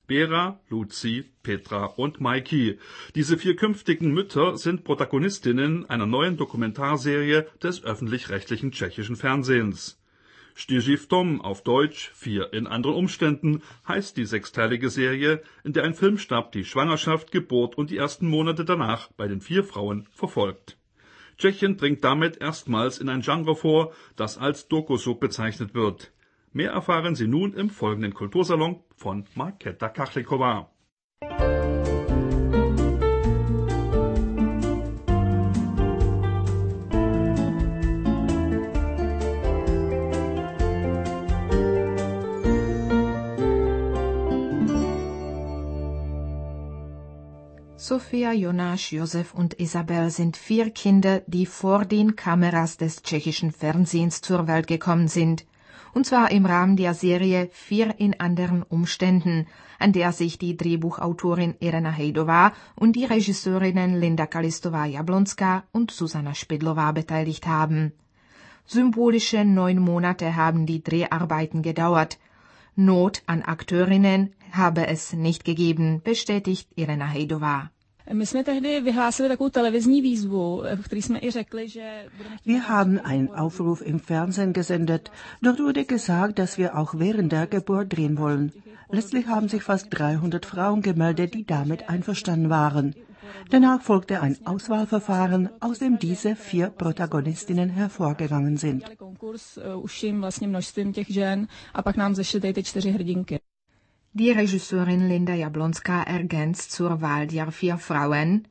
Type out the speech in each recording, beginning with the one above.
Vera, Lucy, Petra und Maiki. Diese 4 künftigen Mütter sind Protagonistinnen einer neuen Dokumentarserie des öffentlich-rechtlichen tschechischen Fernsehens. Čtyři v tom, auf Deutsch 4 in anderen Umständen, heißt die 6-teilige Serie, in der ein Filmstab die Schwangerschaft, Geburt und die ersten Monate danach bei den 4 Frauen verfolgt. Tschechien dringt damit erstmals in ein Genre vor, das als Doku-Soap bezeichnet wird. Mehr erfahren Sie nun im folgenden Kultursalon von Markéta Kachlikova. Sofia, Jonáš, Josef und Isabel sind 4 Kinder, die vor den Kameras des tschechischen Fernsehens zur Welt gekommen sind. Und zwar im Rahmen der Serie 4 in anderen Umständen, an der sich die Drehbuchautorin Irena Hejdová und die Regisseurinnen Linda Kalistová-Jablonská und Zuzana Špidlová beteiligt haben. Symbolische 9 Monate haben die Dreharbeiten gedauert. Not an Akteurinnen habe es nicht gegeben, bestätigt Irena Hejdová. Wir haben einen Aufruf im Fernsehen gesendet. Dort wurde gesagt, dass wir auch während der Geburt drehen wollen. Letztlich haben sich fast 300 Frauen gemeldet, die damit einverstanden waren. Danach folgte ein Auswahlverfahren, aus dem diese 4 Protagonistinnen hervorgegangen sind. Die Regisseurin Linda Jablonská ergänzt zur Wahl der 4 Frauen.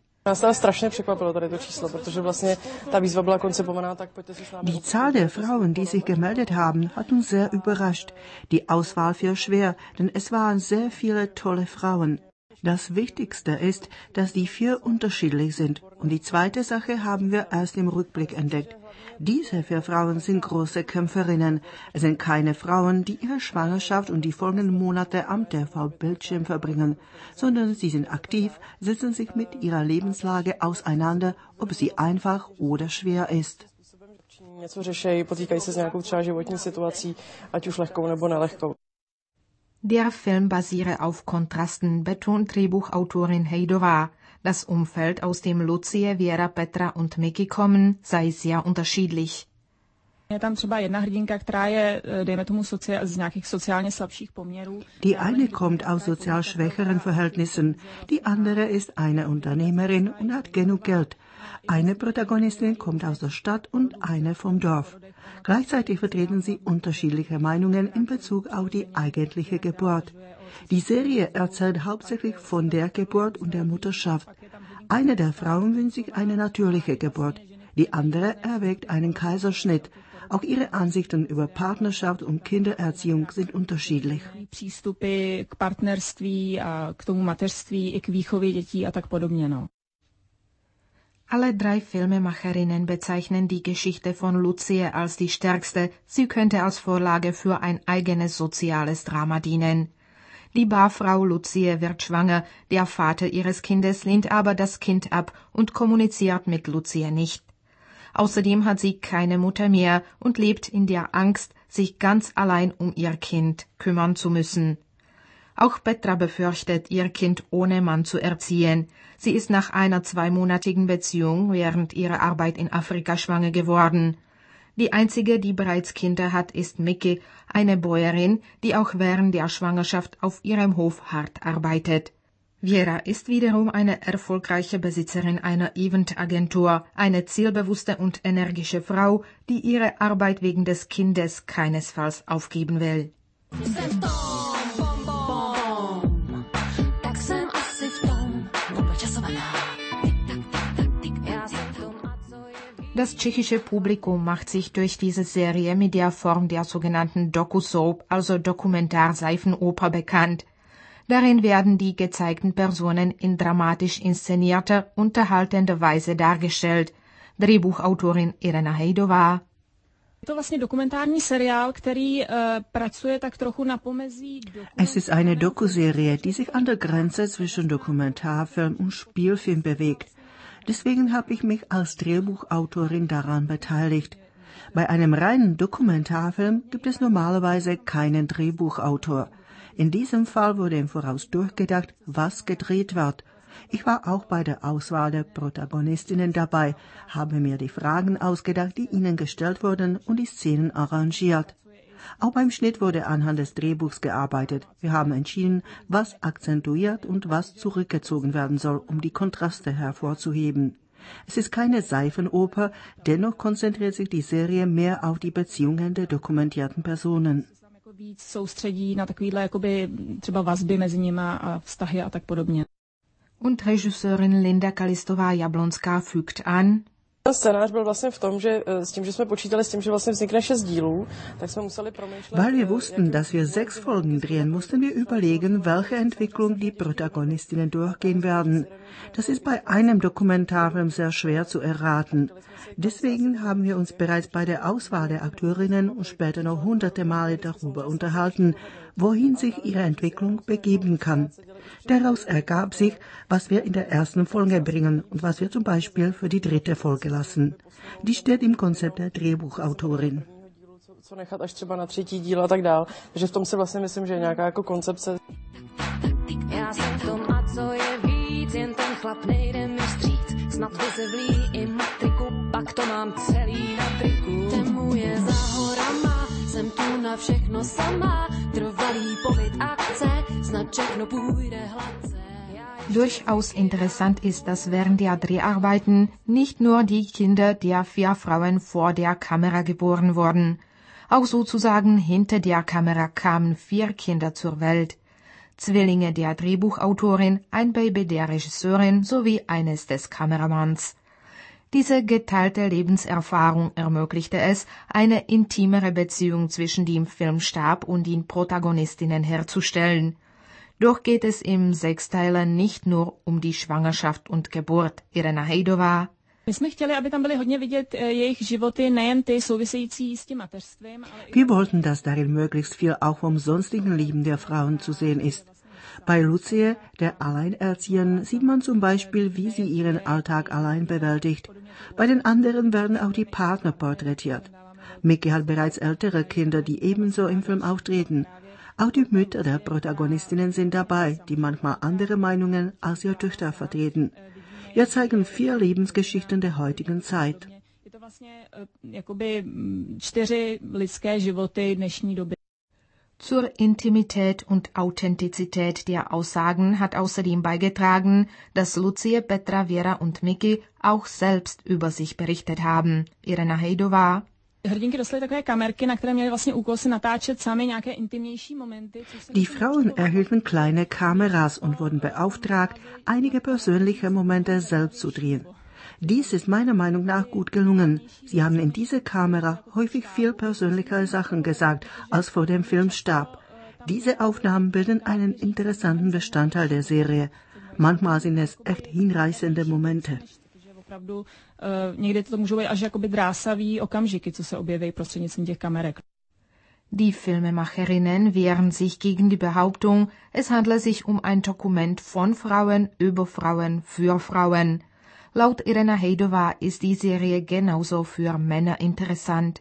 Die Zahl der Frauen, die sich gemeldet haben, hat uns sehr überrascht. Die Auswahl fiel schwer, denn es waren sehr viele tolle Frauen. Das Wichtigste ist, dass die 4 unterschiedlich sind. Und die zweite Sache haben wir erst im Rückblick entdeckt. Diese 4 Frauen sind große Kämpferinnen. Es sind keine Frauen, die ihre Schwangerschaft und die folgenden Monate am TV-Bildschirm verbringen, sondern sie sind aktiv, setzen sich mit ihrer Lebenslage auseinander, ob sie einfach oder schwer ist. Der Film basiere auf Kontrasten, betont Drehbuchautorin Hejdová. Das Umfeld, aus dem Lucie, Vera, Petra und Miki kommen, sei sehr unterschiedlich. Die eine kommt aus sozial schwächeren Verhältnissen, die andere ist eine Unternehmerin und hat genug Geld. Eine Protagonistin kommt aus der Stadt und eine vom Dorf. Gleichzeitig vertreten sie unterschiedliche Meinungen in Bezug auf die eigentliche Geburt. Die Serie erzählt hauptsächlich von der Geburt und der Mutterschaft. Eine der Frauen wünscht sich eine natürliche Geburt, die andere erwägt einen Kaiserschnitt. Auch ihre Ansichten über Partnerschaft und Kindererziehung sind unterschiedlich. Alle 3 Filmemacherinnen bezeichnen die Geschichte von Lucie als die stärkste. Sie könnte als Vorlage für ein eigenes soziales Drama dienen. Die Barfrau Lucie wird schwanger, der Vater ihres Kindes lehnt aber das Kind ab und kommuniziert mit Lucie nicht. Außerdem hat sie keine Mutter mehr und lebt in der Angst, sich ganz allein um ihr Kind kümmern zu müssen. Auch Petra befürchtet, ihr Kind ohne Mann zu erziehen. Sie ist nach einer 2-monatigen Beziehung während ihrer Arbeit in Afrika schwanger geworden. Die einzige, die bereits Kinder hat, ist Miki, eine Bäuerin, die auch während der Schwangerschaft auf ihrem Hof hart arbeitet. Vera ist wiederum eine erfolgreiche Besitzerin einer Eventagentur, eine zielbewusste und energische Frau, die ihre Arbeit wegen des Kindes keinesfalls aufgeben will. Das tschechische Publikum macht sich durch diese Serie mit der Form der sogenannten Doku-Soap, also Dokumentarseifenoper, bekannt. Darin werden die gezeigten Personen in dramatisch inszenierter, unterhaltender Weise dargestellt. Drehbuchautorin Irena Hejdová. Es ist eine Dokuserie, die sich an der Grenze zwischen Dokumentarfilm und Spielfilm bewegt. Deswegen habe ich mich als Drehbuchautorin daran beteiligt. Bei einem reinen Dokumentarfilm gibt es normalerweise keinen Drehbuchautor. In diesem Fall wurde im Voraus durchgedacht, was gedreht wird. Ich war auch bei der Auswahl der Protagonistinnen dabei, habe mir die Fragen ausgedacht, die ihnen gestellt wurden und die Szenen arrangiert. Auch beim Schnitt wurde anhand des Drehbuchs gearbeitet. Wir haben entschieden, was akzentuiert und was zurückgezogen werden soll, um die Kontraste hervorzuheben. Es ist keine Seifenoper, dennoch konzentriert sich die Serie mehr auf die Beziehungen der dokumentierten Personen. Und Regisseurin Linda Kalistová-Jablonská fügt an: Scénář byl vlastně v tom, že s tím, že jsme počítali s tím, že vlastně vznikne 6 dílů, tak jsme museli promýšlet. Weil wir wussten, dass wir 6 Folgen drehen, mussten wir überlegen, welche Entwicklung die Protagonistinnen durchgehen werden. Das ist bei einem Dokumentarfilm sehr schwer zu erraten. Deswegen haben wir uns bereits bei der Auswahl der Akteurinnen und später noch hunderte Male darüber unterhalten, wohin sich ihre Entwicklung begeben kann. Daraus ergab sich, was wir in der ersten Folge bringen und was wir zum Beispiel für die 3. Folge lassen. Die steht im Konzept der Drehbuchautorin. Co nechat až třeba na 3. díl a tak dál. Takže v tom si vlastně myslím, že je nějaká jako koncepce. Já jsem v tom a co je víc, jen ten chlap nejde mi vstříc. Snad vyzevlí i matriku, pak to mám celý na triku. Temuje za horama, jsem tu na všechno sama. Trvalý pobyt akce, snad všechno půjde hladce. Durchaus interessant ist, dass während der Dreharbeiten nicht nur die Kinder der 4 Frauen vor der Kamera geboren wurden. Auch sozusagen hinter der Kamera kamen 4 Kinder zur Welt. Zwillinge der Drehbuchautorin, ein Baby der Regisseurin sowie eines des Kameramanns. Diese geteilte Lebenserfahrung ermöglichte es, eine intimere Beziehung zwischen dem Filmstab und den Protagonistinnen herzustellen. Doch geht es im Sechsteiler nicht nur um die Schwangerschaft und Geburt. Irena Hejdová. My jsme chtěli, aby tam byly hodně vidět jejich životy, nejen ty související s tím mateřstvím, ale Wir wollten, dass darin möglichst viel auch vom sonstigen Leben der Frauen zu sehen ist. Bei Lucie, der Alleinerzieherin, sieht man zum Beispiel, wie sie ihren Alltag allein bewältigt. Bei den anderen werden auch die Partner porträtiert. Mickey hat bereits ältere Kinder, die ebenso im Film auftreten. Auch die Mütter der Protagonistinnen sind dabei, die manchmal andere Meinungen als ihre Töchter vertreten. Wir zeigen 4 Lebensgeschichten der heutigen Zeit. je to vlastně jakoby 4 lidské životy dnešní doby. Zur Intimität und Authentizität der Aussagen hat außerdem beigetragen, dass Lucie, Petra, Věra und Mickey auch selbst über sich berichtet haben. Irena Hejdová. Hrdinky dostaly takové kamerky, na které měly vlastně úkol si natáčet sami nějaké intimnější momenty. Die Frauen erhielten kleine Kameras und wurden beauftragt, einige persönliche Momente selbst zu drehen. Dies ist meiner Meinung nach gut gelungen. Sie haben in diese Kamera häufig viel persönlichere Sachen gesagt als vor dem Filmstab. Diese Aufnahmen bilden einen interessanten Bestandteil der Serie. Manchmal sind es echt hinreißende Momente. Opravdu někdy to můžou být až jakoby drásavý okamžiky, co se objeví prostřednictvím těch kamerek. Die Filmemacherinnen wehren sich gegen die Behauptung, es handle sich um ein Dokument von Frauen über Frauen für Frauen. Laut Irena Hejdová ist die Serie genauso für Männer interessant.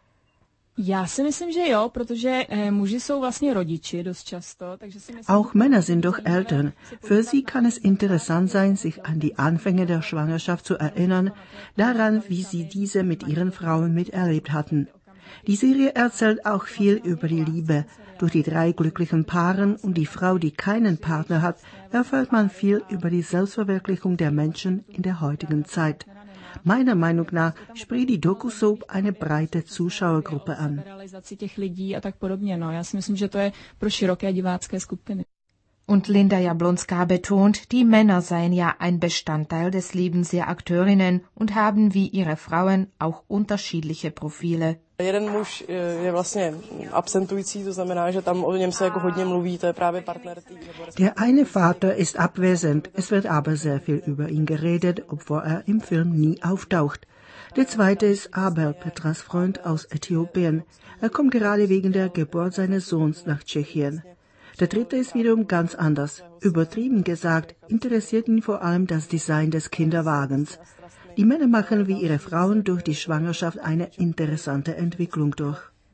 Já si myslím, že jo, protože muži jsou vlastně rodiči dost často, takže si myslím, Auch Männer sind doch Eltern. Für sie kann es interessant sein, sich an die Anfänge der Schwangerschaft zu erinnern, daran, wie sie diese mit ihren Frauen miterlebt hatten. Die Serie erzählt auch viel über die Liebe. Durch die 3 glücklichen Paaren und die Frau, die keinen Partner hat, erfährt man viel über die Selbstverwirklichung der Menschen in der heutigen Zeit. Meiner Meinung nach spricht die Doku-Soap eine breite Zuschauergruppe an. realizaci těch lidí a tak podobně. No, já si myslím, že to je pro široké divácké skupiny. Und Linda Jablonská betont, die Männer seien ja ein Bestandteil des Lebens der Akteurinnen und haben wie ihre Frauen auch unterschiedliche Profile. Jeden muž je vlastně absentující, to znamená, že tam o něm se jako hodně mluví, to je právě partner. Der eine Vater ist abwesend, es wird aber sehr viel über ihn geredet, obwohl er im Film nie auftaucht. Der zweite ist Abel, Petras Freund aus Äthiopien. Er kommt gerade wegen der Geburt seines Sohns nach Tschechien. Der dritte ist wiederum ganz anders. Übertrieben gesagt, interessiert ihn vor allem das Design des Kinderwagens. Die Männer machen wie ihre Frauen durch die Schwangerschaft eine interessante Entwicklung durch.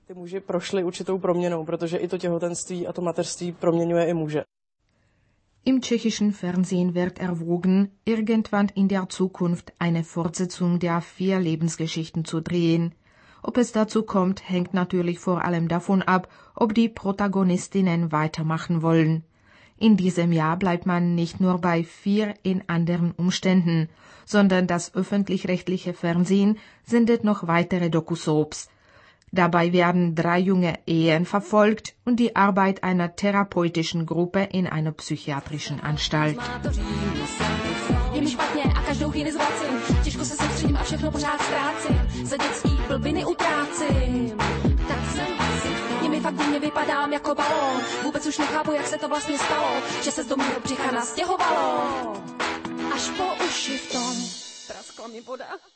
Ty muži prošli určitou proměnou, protože i to těhotenství a to mateřství proměňuje i muže. Im tschechischen Fernsehen wird erwogen, irgendwann in der Zukunft eine Fortsetzung der 4 Lebensgeschichten zu drehen. Ob es dazu kommt, hängt natürlich vor allem davon ab, ob die Protagonistinnen weitermachen wollen. In diesem Jahr bleibt man nicht nur bei 4 in anderen Umständen, sondern das öffentlich-rechtliche Fernsehen sendet noch weitere Doku-Soaps. Dabei werden 3 junge Ehen verfolgt und die Arbeit einer therapeutischen Gruppe in einer psychiatrischen Anstalt. Je mi špatně a každou chvíli zvracím. Těžko se soustředím a všechno pořád ztrácím. Za dětský blbiny utrácím. Tak jsem asi, je mi fakt divně vypadám jako balón. Vůbec už nechápu, jak se to vlastně stalo, že se z do mého břicha nastěhovalo. Až po uši v tom praskla mi voda.